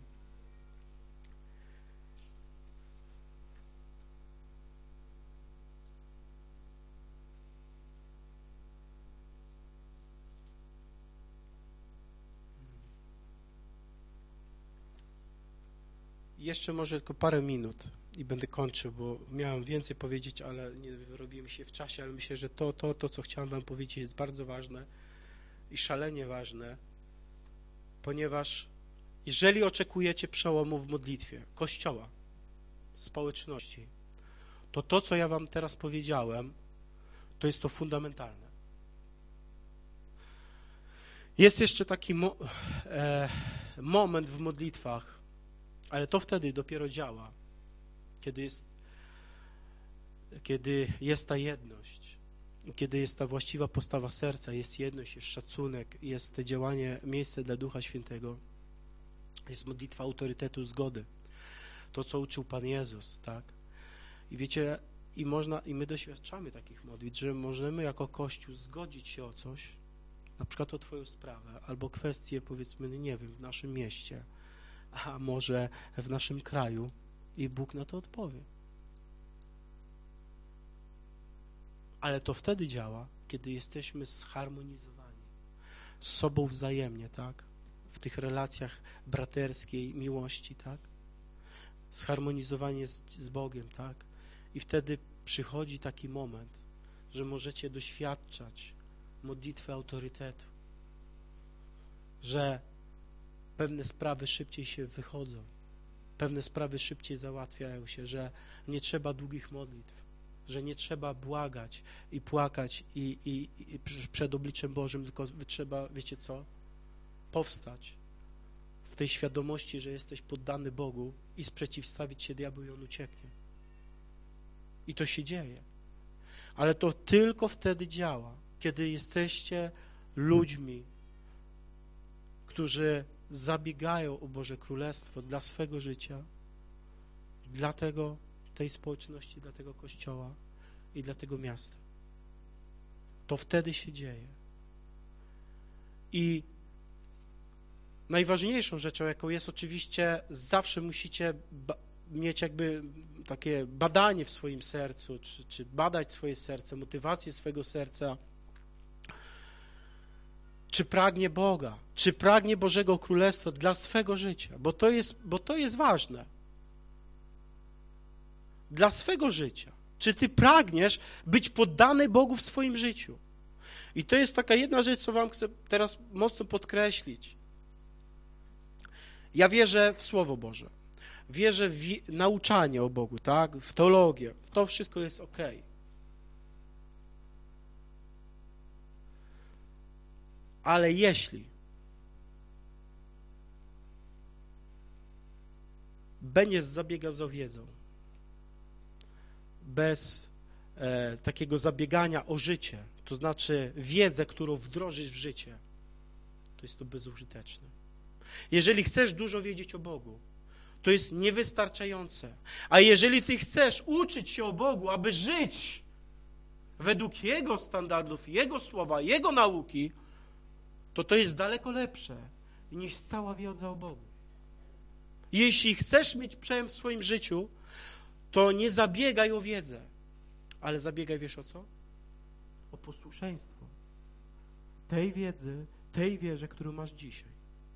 Jeszcze może tylko parę minut i będę kończył, bo miałem więcej powiedzieć, ale nie wyrobiłem się w czasie, ale myślę, że to, co chciałem wam powiedzieć, jest bardzo ważne i szalenie ważne, ponieważ jeżeli oczekujecie przełomu w modlitwie Kościoła, społeczności, to, co ja wam teraz powiedziałem, to jest to fundamentalne. Jest jeszcze taki moment w modlitwach, ale to wtedy dopiero działa, kiedy jest ta jedność, kiedy jest ta właściwa postawa serca, jest jedność, jest szacunek, jest to działanie, miejsce dla Ducha Świętego, jest modlitwa autorytetu zgody. To, co uczył Pan Jezus, tak? I wiecie, i my doświadczamy takich modlitw, że możemy jako Kościół zgodzić się o coś, na przykład o Twoją sprawę, albo kwestię, powiedzmy, nie wiem, w naszym mieście, a może w naszym kraju i Bóg na to odpowie. Ale to wtedy działa, kiedy jesteśmy zharmonizowani z sobą wzajemnie, tak? W tych relacjach braterskiej miłości, tak? Zharmonizowanie z Bogiem, tak? I wtedy przychodzi taki moment, że możecie doświadczać modlitwy autorytetu, że pewne sprawy szybciej się wychodzą, pewne sprawy szybciej załatwiają się, że nie trzeba długich modlitw, że nie trzeba błagać i płakać i przed obliczem Bożym, tylko trzeba, wiecie co, powstać w tej świadomości, że jesteś poddany Bogu i sprzeciwstawić się diabłu i on ucieknie. I to się dzieje. Ale to tylko wtedy działa, kiedy jesteście ludźmi, którzy zabiegają o Boże Królestwo dla swego życia, dla tej społeczności, dla tego Kościoła i dla tego miasta. To wtedy się dzieje. I najważniejszą rzeczą, jaką jest oczywiście, zawsze musicie mieć jakby takie badanie w swoim sercu, czy badać swoje serce, motywację swojego serca, czy pragnie Boga, czy pragnie Bożego Królestwa dla swego życia, bo to jest ważne. Dla swego życia. Czy ty pragniesz być poddany Bogu w swoim życiu? I to jest taka jedna rzecz, co wam chcę teraz mocno podkreślić. Ja wierzę w Słowo Boże. Wierzę w nauczanie o Bogu, tak? W teologię. To wszystko jest okej. Ale jeśli będziesz zabiegał za wiedzą, bez takiego zabiegania o życie, to znaczy wiedzę, którą wdrożysz w życie, to jest to bezużyteczne. Jeżeli chcesz dużo wiedzieć o Bogu, to jest niewystarczające. A jeżeli ty chcesz uczyć się o Bogu, aby żyć według Jego standardów, Jego słowa, Jego nauki, to jest daleko lepsze niż cała wiedza o Bogu. Jeśli chcesz mieć przełom w swoim życiu, to nie zabiegaj o wiedzę, ale zabiegaj, wiesz o co? O posłuszeństwo tej wiedzy, tej wierze, którą masz dzisiaj.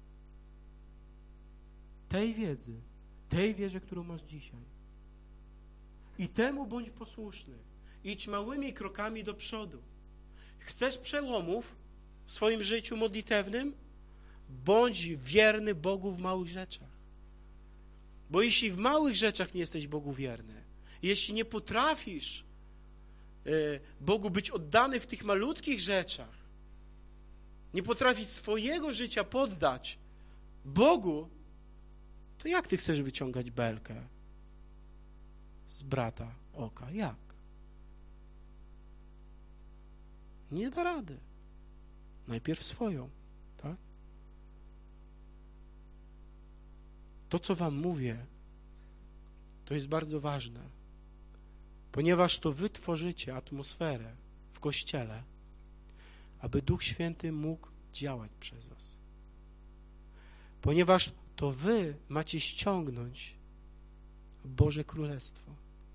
Tej wiedzy, tej wierze, którą masz dzisiaj. I temu bądź posłuszny. Idź małymi krokami do przodu. Chcesz przełomów w swoim życiu modlitewnym? Bądź wierny Bogu w małych rzeczach. Bo jeśli w małych rzeczach nie jesteś Bogu wierny, jeśli nie potrafisz Bogu być oddany w tych malutkich rzeczach, nie potrafisz swojego życia poddać Bogu, to jak ty chcesz wyciągać belkę z brata oka? Jak? Nie da rady. Najpierw swoją, tak? to, co wam mówię, to jest bardzo ważne, ponieważ to wy tworzycie atmosferę w Kościele, aby Duch Święty mógł działać przez was. Ponieważ to wy macie ściągnąć Boże Królestwo.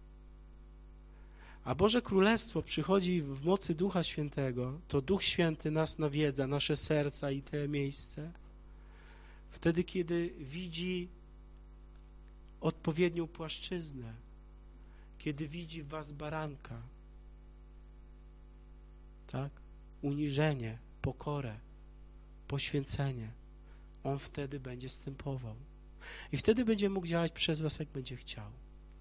A Boże Królestwo przychodzi w mocy Ducha Świętego, to Duch Święty nas nawiedza, nasze serca i te miejsce, wtedy, kiedy widzi odpowiednią płaszczyznę, kiedy widzi w was baranka, tak? Uniżenie, pokorę, poświęcenie. On wtedy będzie zstępował. I wtedy będzie mógł działać przez was, jak będzie chciał.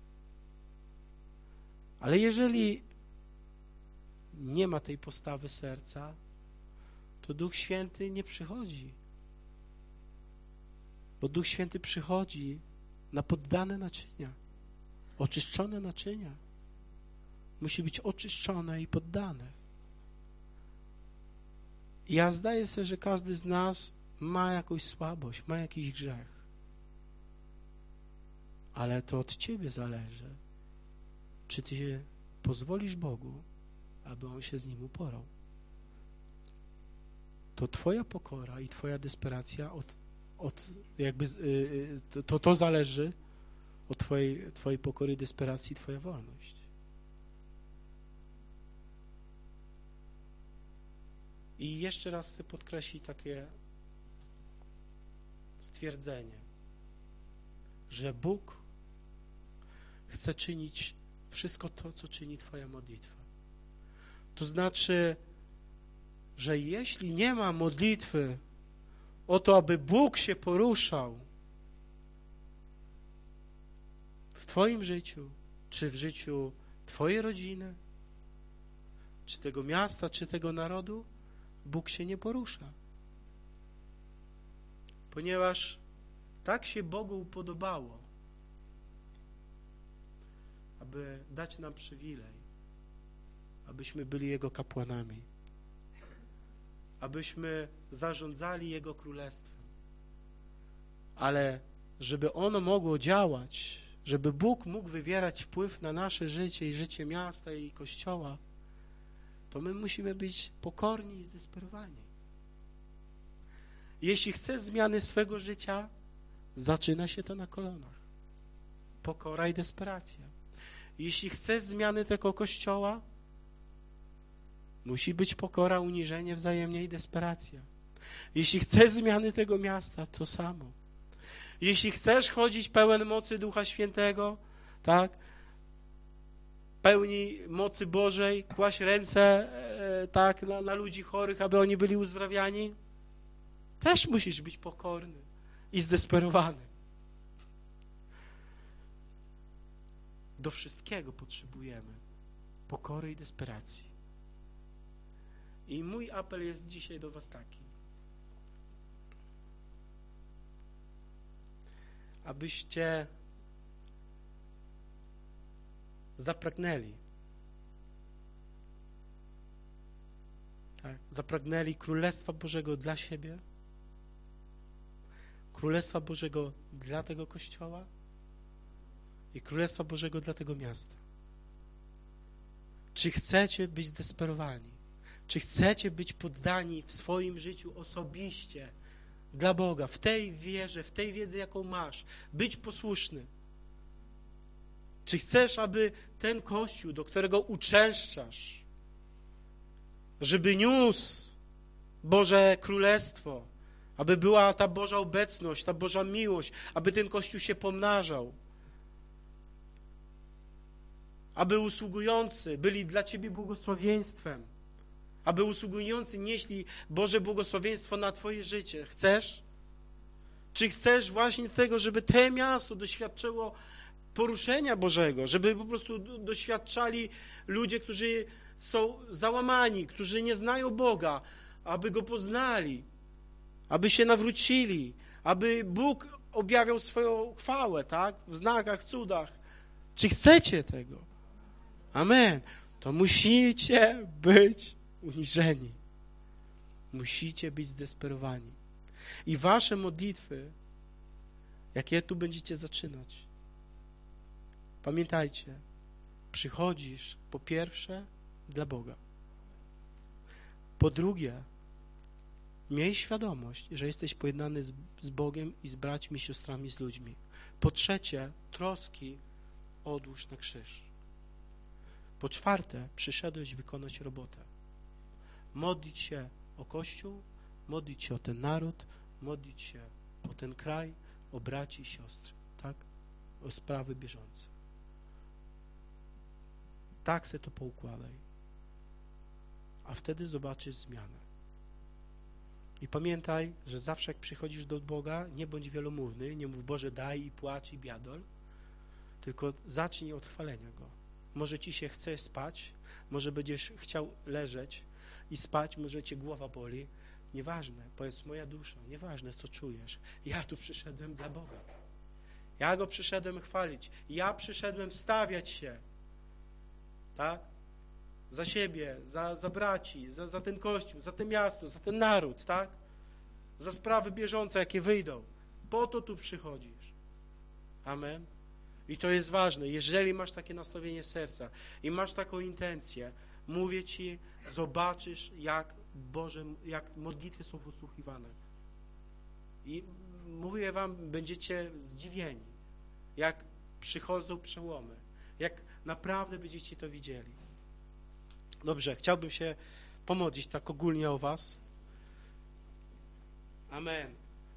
Ale jeżeli nie ma tej postawy serca, to Duch Święty nie przychodzi. Bo Duch Święty przychodzi na poddane naczynia, oczyszczone naczynia. Musi być oczyszczone i poddane. I ja zdaję sobie, że każdy z nas ma jakąś słabość, ma jakiś grzech. Ale to od ciebie zależy, czy ty pozwolisz Bogu, aby On się z nim uporał. To twoja pokora i twoja desperacja to zależy od twojej pokory i desperacji, twoja wolność. I jeszcze raz chcę podkreślić takie stwierdzenie, że Bóg chce czynić wszystko to, co czyni twoja modlitwa. To znaczy, że jeśli nie ma modlitwy o to, aby Bóg się poruszał w twoim życiu, czy w życiu twojej rodziny, czy tego miasta, czy tego narodu, Bóg się nie porusza. Ponieważ tak się Bogu upodobało, aby dać nam przywilej, abyśmy byli Jego kapłanami, abyśmy zarządzali Jego Królestwem. Ale żeby ono mogło działać, żeby Bóg mógł wywierać wpływ na nasze życie i życie miasta i Kościoła, to my musimy być pokorni i zdesperowani. Jeśli chcesz zmiany swego życia, zaczyna się to na kolanach. Pokora i desperacja. Jeśli chcesz zmiany tego Kościoła, musi być pokora, uniżenie wzajemnie i desperacja. Jeśli chcesz zmiany tego miasta, to samo. Jeśli chcesz chodzić pełen mocy Ducha Świętego, tak, pełni mocy Bożej, kłaść ręce tak, na ludzi chorych, aby oni byli uzdrawiani, też musisz być pokorny i zdesperowany. Do wszystkiego potrzebujemy pokory i desperacji. I mój apel jest dzisiaj do was taki, abyście zapragnęli, tak, zapragnęli Królestwa Bożego dla siebie, Królestwa Bożego dla tego Kościoła i Królestwa Bożego dla tego miasta. Czy chcecie być zdesperowani? Czy chcecie być poddani w swoim życiu osobiście dla Boga, w tej wierze, w tej wiedzy, jaką masz, być posłuszny? Czy chcesz, aby ten Kościół, do którego uczęszczasz, żeby niósł Boże Królestwo, aby była ta Boża obecność, ta Boża miłość, aby ten Kościół się pomnażał, aby usługujący byli dla Ciebie błogosławieństwem, aby usługujący nieśli Boże błogosławieństwo na Twoje życie. Chcesz? Czy chcesz właśnie tego, żeby to miasto doświadczyło poruszenia Bożego, żeby po prostu doświadczali ludzie, którzy są załamani, którzy nie znają Boga, aby Go poznali, aby się nawrócili, aby Bóg objawiał swoją chwałę, tak? W znakach, cudach. Czy chcecie tego? Amen. To musicie być uniżeni. Musicie być zdesperowani. I wasze modlitwy, Jakie tu będziecie zaczynać? Pamiętajcie, przychodzisz po pierwsze dla Boga. Po drugie, miej świadomość, że jesteś pojednany z Bogiem i z braćmi, siostrami, z ludźmi. Po trzecie, troski odłóż na krzyż. Po czwarte, przyszedłeś wykonać robotę. Modlić się o Kościół, modlić się o ten naród, modlić się o ten kraj, o braci i siostry, tak? O sprawy bieżące. Tak se to poukładaj. A wtedy zobaczysz zmianę. I pamiętaj, że zawsze jak przychodzisz do Boga, nie bądź wielomówny, nie mów Boże daj i płacz i biadol, tylko zacznij od chwalenia Go. Może ci się chce spać, może będziesz chciał leżeć i spać, może cię głowa boli. Nieważne, powiedz moja dusza, nieważne co czujesz. Ja tu przyszedłem dla Boga. Ja Go przyszedłem chwalić. Ja przyszedłem stawiać się, tak? Za siebie, za braci, za ten Kościół, za to miasto, za ten naród, tak? Za sprawy bieżące, jakie wyjdą. Po to tu przychodzisz. Amen. I to jest ważne. Jeżeli masz takie nastawienie serca i masz taką intencję, mówię ci, zobaczysz, jak modlitwy są wysłuchiwane. I mówię wam, będziecie zdziwieni, jak przychodzą przełomy, jak naprawdę będziecie to widzieli. Dobrze, chciałbym się pomodlić tak ogólnie o was. Amen.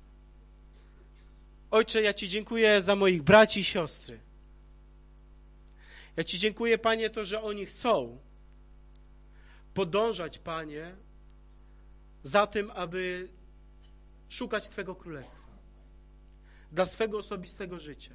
Ojcze, ja Ci dziękuję za moich braci i siostry. Ja Ci dziękuję, Panie, to, że oni chcą podążać, Panie, za tym, aby szukać Twego Królestwa dla swego osobistego życia.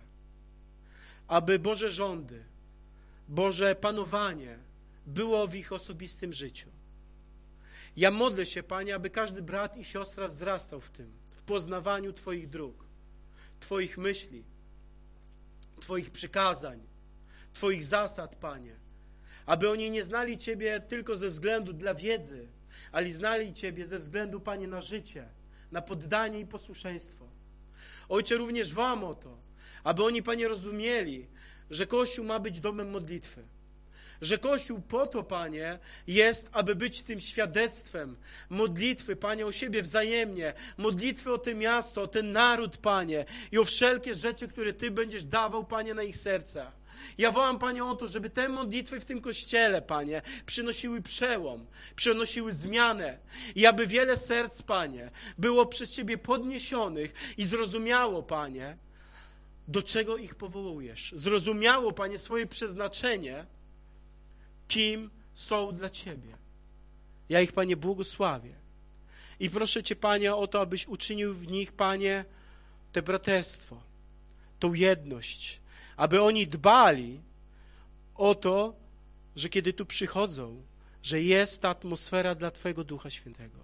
Aby Boże rządy, Boże panowanie było w ich osobistym życiu. Ja modlę się, Panie, aby każdy brat i siostra wzrastał w tym, w poznawaniu Twoich dróg, Twoich myśli, Twoich przykazań, Twoich zasad, Panie. Aby oni nie znali Ciebie tylko ze względu dla wiedzy, ale znali Ciebie ze względu, Panie, na życie, na poddanie i posłuszeństwo. Ojcze, również Wam o to, aby oni, Panie, rozumieli, że Kościół ma być domem modlitwy. Że Kościół po to, Panie, jest, aby być tym świadectwem modlitwy, Panie, o siebie wzajemnie, modlitwy o to miasto, o ten naród, Panie, i o wszelkie rzeczy, które Ty będziesz dawał, Panie, na ich serca. Ja wołam, Panie, o to, żeby te modlitwy w tym Kościele, Panie, przynosiły przełom, przynosiły zmianę i aby wiele serc, Panie, było przez Ciebie podniesionych i zrozumiało, Panie, do czego ich powołujesz. Zrozumiało, Panie, swoje przeznaczenie, kim są dla Ciebie. Ja ich, Panie, błogosławię. I proszę Cię, Panie, o to, abyś uczynił w nich, Panie, te braterstwo, tą jedność, aby oni dbali o to, że kiedy tu przychodzą, że jest ta atmosfera dla Twojego Ducha Świętego,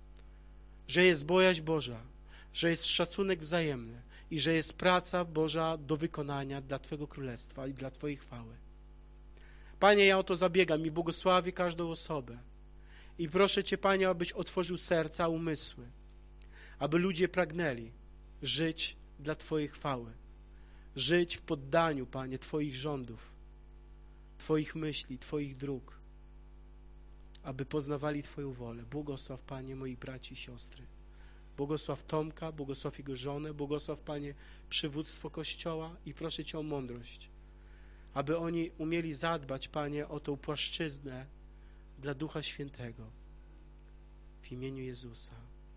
że jest bojaźń Boża, że jest szacunek wzajemny i że jest praca Boża do wykonania dla Twojego Królestwa i dla Twojej chwały. Panie, ja o to zabiegam i błogosławię każdą osobę. I proszę Cię, Panie, abyś otworzył serca, umysły, aby ludzie pragnęli żyć dla Twojej chwały, żyć w poddaniu, Panie, Twoich rządów, Twoich myśli, Twoich dróg, aby poznawali Twoją wolę. Błogosław, Panie, moich braci i siostry. Błogosław Tomka, błogosław jego żonę, błogosław, Panie, przywództwo Kościoła i proszę Cię o mądrość, aby oni umieli zadbać, Panie, o tą płaszczyznę dla Ducha Świętego. W imieniu Jezusa.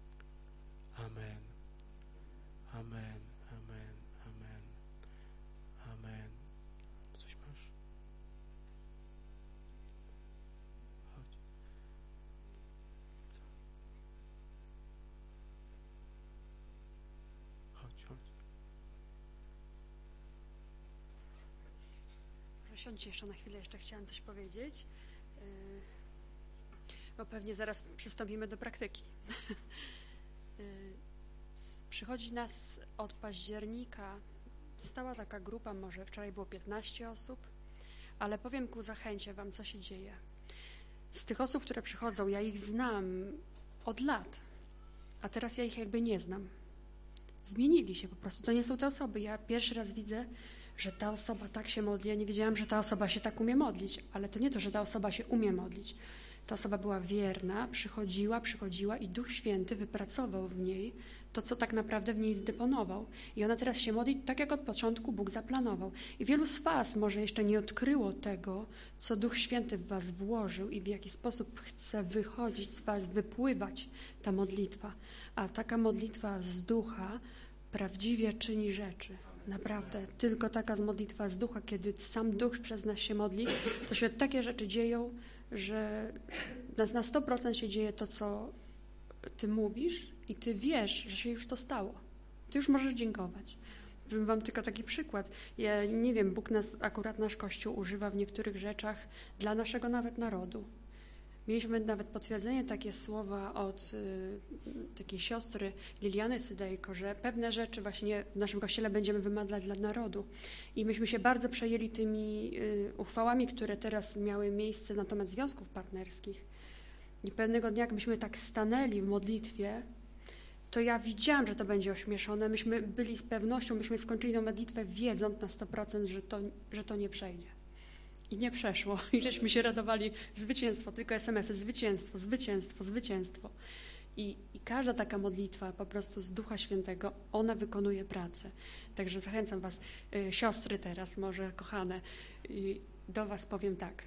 Amen. Amen. Amen. Amen. Amen. Coś masz? Chodź. Co? Chodź. Siądźcie jeszcze na chwilę, jeszcze chciałam coś powiedzieć, bo pewnie zaraz przystąpimy do praktyki. Przychodzi nas od października stała taka grupa, może wczoraj było 15 osób, ale powiem ku zachęcie wam, co się dzieje. Z tych osób, które przychodzą, ja ich znam od lat, a teraz ja ich jakby nie znam. zmienili się po prostu. To nie są te osoby. Ja pierwszy raz widzę, że ta osoba tak się modli. Ja nie wiedziałam, że ta osoba się tak umie modlić, ale to nie to, że ta osoba się umie modlić. Ta osoba była wierna, przychodziła i Duch Święty wypracował w niej to, co tak naprawdę w niej zdeponował. I ona teraz się modli tak, jak od początku Bóg zaplanował. I wielu z was może jeszcze nie odkryło tego, co Duch Święty w was włożył i w jaki sposób chce wychodzić z was, wypływać ta modlitwa. A taka modlitwa z ducha prawdziwie czyni rzeczy. Naprawdę. Tylko taka modlitwa z ducha, kiedy sam Duch przez nas się modli, to się takie rzeczy dzieją, że na 100% się dzieje to, co ty mówisz i ty wiesz, że się już to stało. Ty już możesz dziękować. Powiem wam tylko taki przykład. Ja nie wiem, Bóg nas, akurat nasz Kościół używa w niektórych rzeczach dla naszego nawet narodu. Mieliśmy nawet potwierdzenie takie słowa od takiej siostry Liliany Sydejko, że pewne rzeczy właśnie w naszym Kościele będziemy wymagać dla narodu. I myśmy się bardzo przejęli tymi uchwałami, które teraz miały miejsce na temat związków partnerskich. I pewnego dnia, jak myśmy tak stanęli w modlitwie, to ja widziałam, że to będzie ośmieszone. Myśmy byli z pewnością, myśmy skończyli tę modlitwę wiedząc na 100%, że to nie przejdzie. I nie przeszło. I żeśmy się radowali. Zwycięstwo, tylko SMS-y. Zwycięstwo, zwycięstwo, zwycięstwo. I każda taka modlitwa po prostu z Ducha Świętego, ona wykonuje pracę. Także zachęcam was, siostry teraz, może kochane, do was powiem tak.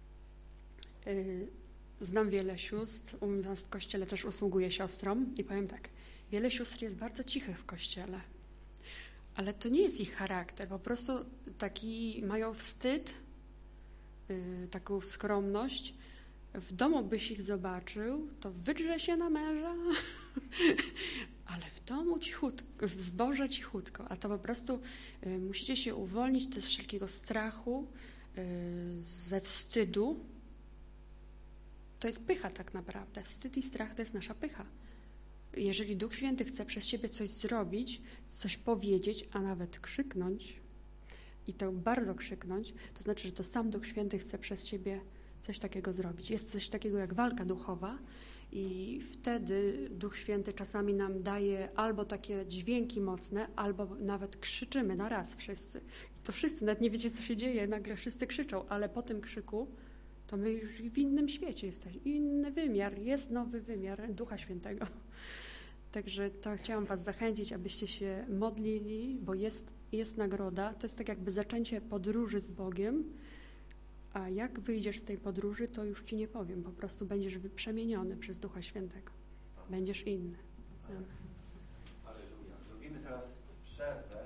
Znam wiele sióstr, u nas w Kościele też usługuję siostrom i powiem tak. Wiele sióstr jest bardzo cichych w Kościele. Ale to nie jest ich charakter. Po prostu taki mają wstyd, taką skromność. W domu byś ich zobaczył, to wydrze się na męża, ale w domu cichutko, w zborze cichutko. A to po prostu musicie się uwolnić też z wszelkiego strachu, ze wstydu. To jest pycha tak naprawdę. Wstyd i strach to jest nasza pycha. Jeżeli Duch Święty chce przez ciebie coś zrobić, coś powiedzieć, a nawet krzyknąć, i to bardzo krzyknąć, to znaczy, że to sam Duch Święty chce przez ciebie coś takiego zrobić. Jest coś takiego jak walka duchowa i wtedy Duch Święty czasami nam daje albo takie dźwięki mocne, albo nawet krzyczymy na raz wszyscy. I to wszyscy, nawet nie wiecie, co się dzieje, nagle wszyscy krzyczą, ale po tym krzyku to my już w innym świecie jesteśmy. Inny wymiar, jest nowy wymiar Ducha Świętego. Także to chciałam was zachęcić, abyście się modlili, bo jest nagroda. To jest tak jakby zaczęcie podróży z Bogiem, a jak wyjdziesz z tej podróży, to już ci nie powiem. Po prostu będziesz przemieniony przez Ducha Świętego. Będziesz inny. Aleluja. Zrobimy teraz przerwę.